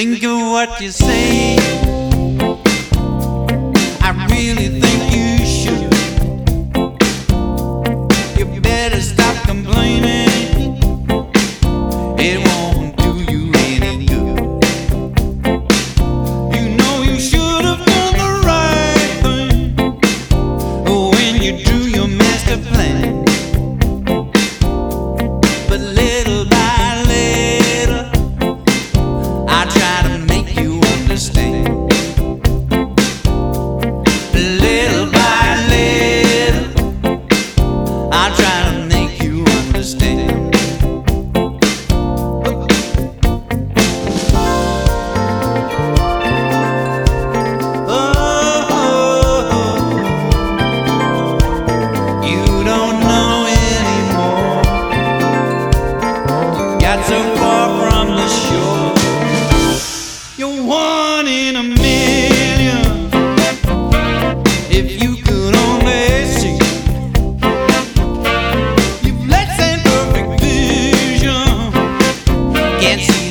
Think of what you say. I really think you should. You better stop complaining. It won't do you any good. You know you should have done the right thing when you drew your master plan. But little by little I try to make you understand. Little by little I try to make you understand. You don't know anymore. Got so far from the shore. You're one in a million. If you could only see, you've less than perfect vision. Can't see